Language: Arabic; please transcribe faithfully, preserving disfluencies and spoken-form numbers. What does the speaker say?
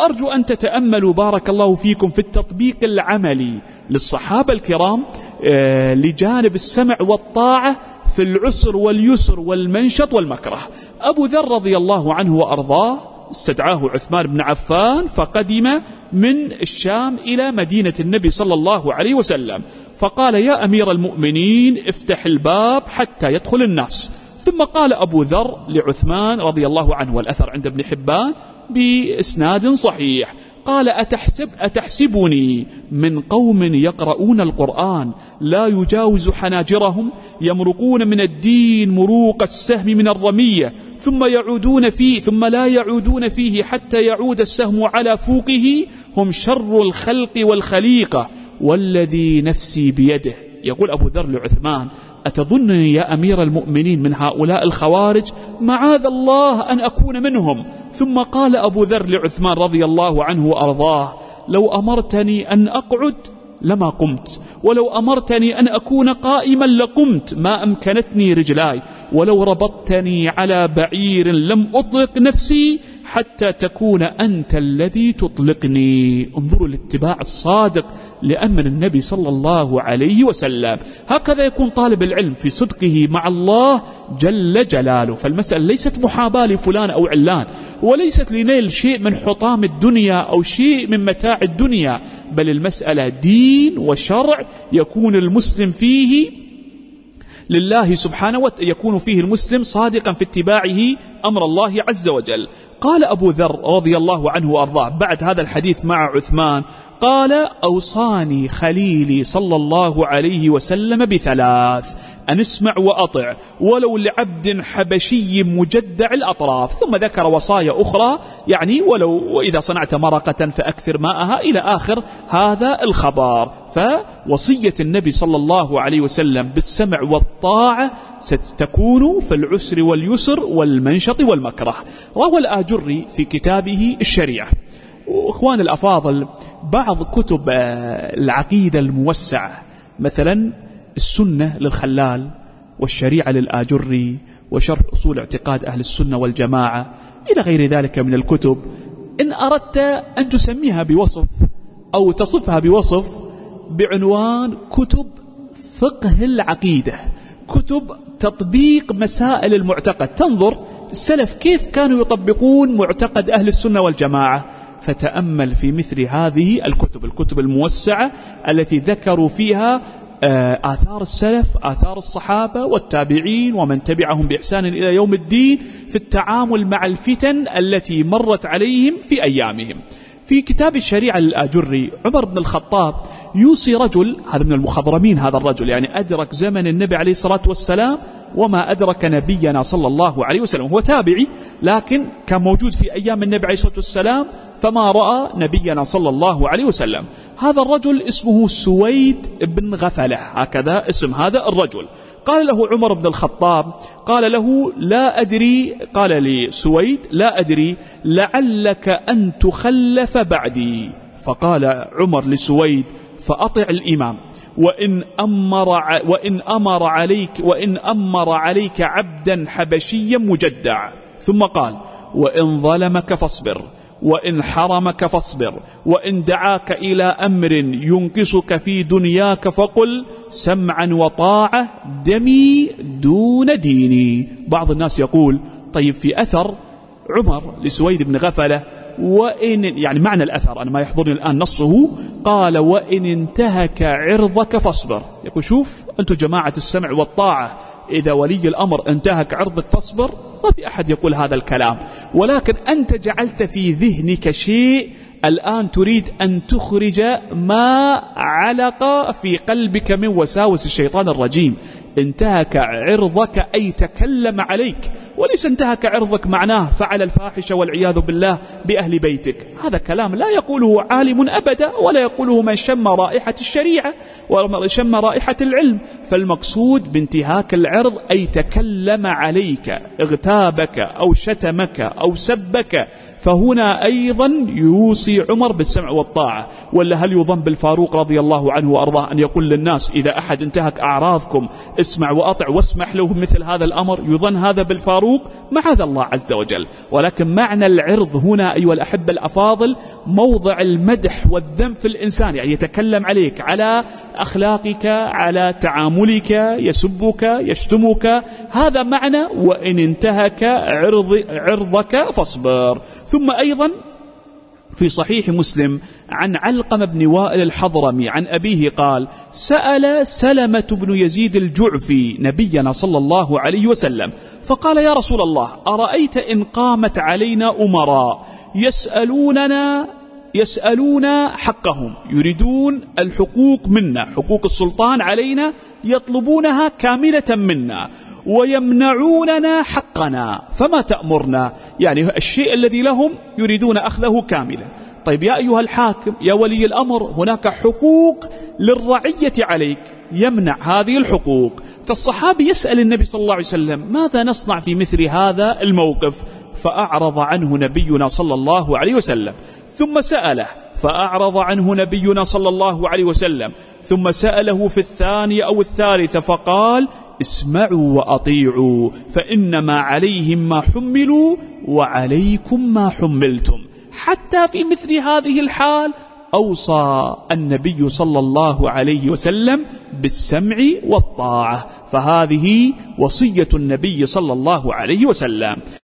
وأرجو أن تتأملوا بارك الله فيكم في التطبيق العملي للصحابة الكرام لجانب السمع والطاعة في العسر واليسر والمنشط والمكره. أبو ذر رضي الله عنه وأرضاه استدعاه عثمان بن عفان فقدم من الشام إلى مدينة النبي صلى الله عليه وسلم، فقال: يا أمير المؤمنين افتح الباب حتى يدخل الناس. ثم قال أبو ذر لعثمان رضي الله عنه، والأثر عند ابن حبان بإسناد صحيح، قال: أتحسب أتحسبني من قوم يقرؤون القرآن لا يجاوز حناجرهم، يمرقون من الدين مروق السهم من الرمية، ثم يعودون فيه ثم لا يعودون فيه حتى يعود السهم على فوقه، هم شر الخلق والخليقة والذي نفسي بيده. يقول أبو ذر لعثمان: أتظنني يا أمير المؤمنين من هؤلاء الخوارج؟ معاذ الله أن أكون منهم. ثم قال أبو ذر لعثمان رضي الله عنه وأرضاه: لو أمرتني أن أقعد لما قمت، ولو أمرتني أن أكون قائما لقمت، ما أمكنتني رجلاي، ولو ربطتني على بعير لم أطلق نفسي حتى تكون أنت الذي تطلقني. انظروا الاتباع الصادق لأمر النبي صلى الله عليه وسلم. هكذا يكون طالب العلم في صدقه مع الله جل جلاله. فالمسألة ليست محاباة لفلان أو علان، وليست لنيل شيء من حطام الدنيا أو شيء من متاع الدنيا، بل المسألة دين وشرع يكون المسلم فيه لله سبحانه وتعالى، يكون فيه المسلم صادقا في اتباعه أمر الله عز وجل. قال أبو ذر رضي الله عنه وأرضاه بعد هذا الحديث مع عثمان، قال: أوصاني خليلي صلى الله عليه وسلم بثلاث: أن اسمع وأطع ولو لعبد حبشي مجدع الأطراف. ثم ذكر وصايا أخرى، يعني ولو وإذا صنعت مرقة فأكثر ماءها إلى آخر هذا الخبر. فوصية النبي صلى الله عليه وسلم بالسمع والطاعة ستكون في العسر واليسر والمنشط والمكره. روى الآجري في كتابه الشريعة. وإخوان الأفاضل، بعض كتب العقيدة الموسعة مثلا السنة للخلال، والشريعة للآجري، وشرح أصول اعتقاد أهل السنة والجماعة، إلى غير ذلك من الكتب، إن أردت أن تسميها بوصف أو تصفها بوصف بعنوان كتب فقه العقيدة، كتب تطبيق مسائل المعتقد، تنظر السلف كيف كانوا يطبقون معتقد أهل السنة والجماعة. فتأمل في مثل هذه الكتب الكتب الموسعة التي ذكروا فيها آثار السلف، آثار الصحابة والتابعين ومن تبعهم بإحسان إلى يوم الدين في التعامل مع الفتن التي مرت عليهم في أيامهم. في كتاب الشريعة للآجري، عمر بن الخطاب يوصي رجل، هذا من المخضرمين، هذا الرجل يعني أدرك زمن النبي عليه الصلاة والسلام وما أدرك نبينا صلى الله عليه وسلم، هو تابعي لكن كان موجود في أيام النبي عليه الصلاة والسلام فما رأى نبينا صلى الله عليه وسلم. هذا الرجل اسمه سويد بن غفلة، هكذا اسم هذا الرجل. قال له عمر بن الخطاب، قال له: لا أدري، قال لسويد: لا أدري لعلك أن تخلف بعدي. فقال عمر لسويد: فأطع الإمام، وإن أمر وإن أمر عليك وإن أمر عليك عبدا حبشيا مجدع. ثم قال: وإن ظلمك فاصبر، وإن حرمك فاصبر، وإن دعاك إلى أمر ينقصك في دنياك فقل سمعا وطاعة دمي دون ديني. بعض الناس يقول: طيب في أثر عمر لسويد بن غفلة، وإن يعني معنى الأثر أنا ما يحضرني الآن نصه، قال: وإن انتهك عرضك فاصبر. يقول شوف أنتم جماعة السمع والطاعة، إذا ولي الأمر انتهك عرضك فاصبر، ما في أحد يقول هذا الكلام، ولكن أنت جعلت في ذهنك شيء الآن تريد أن تخرج ما علق في قلبك من وساوس الشيطان الرجيم. انتهك عرضك أي تكلم عليك، وليس انتهك عرضك معناه فعل الفاحشة والعياذ بالله بأهل بيتك. هذا كلام لا يقوله عالم أبدا، ولا يقوله من شم رائحة الشريعة وشم رائحة العلم. فالمقصود بانتهاك العرض العرض أي تكلم عليك، اغتابك أو شتمك أو سبك، فهنا أيضا يوصي عمر بالسمع والطاعة. ولا هل يظن بالفاروق رضي الله عنه وأرضاه أن يقول للناس إذا أحد انتهك أعراضكم اسمع وأطع واسمح له مثل هذا الأمر؟ يظن هذا بالفاروق؟ معاذ الله عز وجل. ولكن معنى العرض هنا أيها الأحبة الأفاضل موضع المدح والذم في الإنسان، يعني يتكلم عليك، على أخلاقك، على تعاملك، يسبك يشتمك، هذا معنى وإن انتهك عرض عرضك فاصبر. ثم أيضا في صحيح مسلم عن علقمة بن وائل الحضرمي عن أبيه قال: سأل سلمة بن يزيد الجعفي نبينا صلى الله عليه وسلم فقال: يا رسول الله، أرأيت إن قامت علينا أمراء يسألوننا يسألون حقهم، يريدون الحقوق منا، حقوق السلطان علينا يطلبونها كاملة منا، ويمنعوننا حقنا، فما تأمرنا؟ يعني الشيء الذي لهم يريدون أخذه كاملا. طيب يا أيها الحاكم، يا ولي الأمر، هناك حقوق للرعية عليك، يمنع هذه الحقوق. فالصحابي يسأل النبي صلى الله عليه وسلم: ماذا نصنع في مثل هذا الموقف؟ فأعرض عنه نبينا صلى الله عليه وسلم، ثم سأله فأعرض عنه نبينا صلى الله عليه وسلم، ثم سأله في الثانية أو الثالثة فقال: اسمعوا وأطيعوا، فإنما عليهم ما حملوا وعليكم ما حملتم. حتى في مثل هذه الحال أوصى النبي صلى الله عليه وسلم بالسمع والطاعة، فهذه وصية النبي صلى الله عليه وسلم.